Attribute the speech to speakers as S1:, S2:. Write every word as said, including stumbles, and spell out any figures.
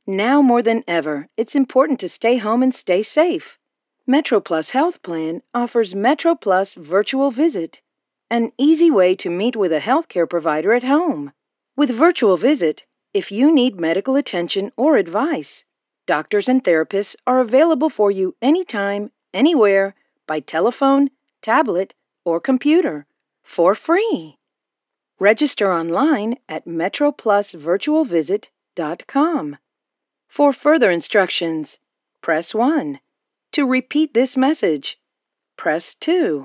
S1: Now more than ever, it's important to stay home and stay safe. MetroPlus Health Plan offers MetroPlus Virtual Visit, an easy way to meet with a healthcare provider at home. With Virtual Visit, if you need medical attention or advice, doctors and therapists are available for you anytime, anywhere, by telephone, tablet, or computer, for free. Register online at metro plus virtual visit dot com. For further instructions, press one. To repeat this message, press two.